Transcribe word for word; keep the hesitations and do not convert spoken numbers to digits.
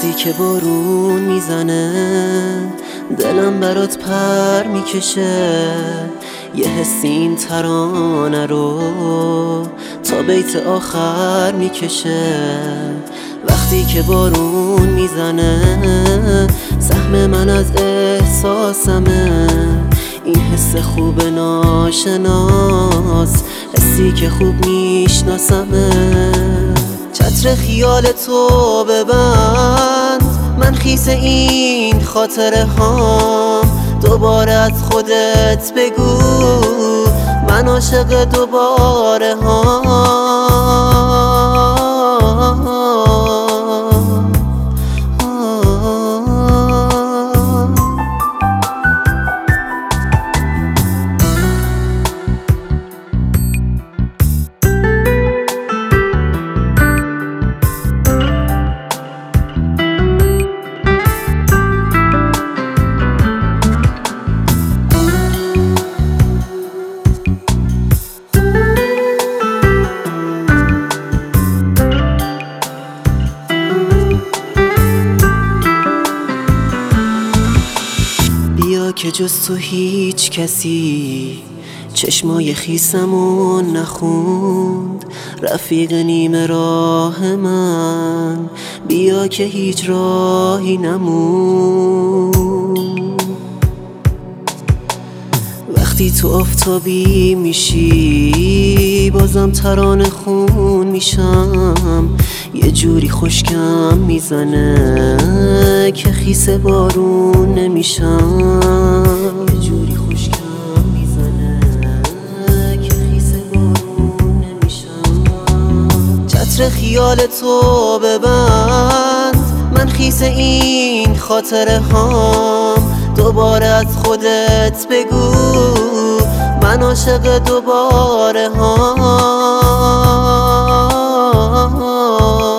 وقتی که بارون میزنه دلم برات پر میکشه، یه حسی این ترانه رو تا بیت آخر میکشه. وقتی که بارون میزنه سهم من از احساسمه، این حس خوب ناشناس، حسی که خوب میشناسمه. چتر خیال تو ببند، من خیس این خاطره هام. دوباره از خودت بگو من عاشق دوباره هام. بیا که جز تو هیچ کسی چشمای خیسمون نخوند، رفیق نیمه راه من. بیا که هیچ راهی نمون، وقتی تو آفتابی میشی بازم ترانه خون میشم. یه جوری خشکم میزنه که خیس بارون نمیشم. یه جوری خشکم میزنه که خیس بارون نمیشم. چتر خیال تو ببند، من خیس این خاطره هام. دوباره از خودت بگو من عاشق دوباره هام.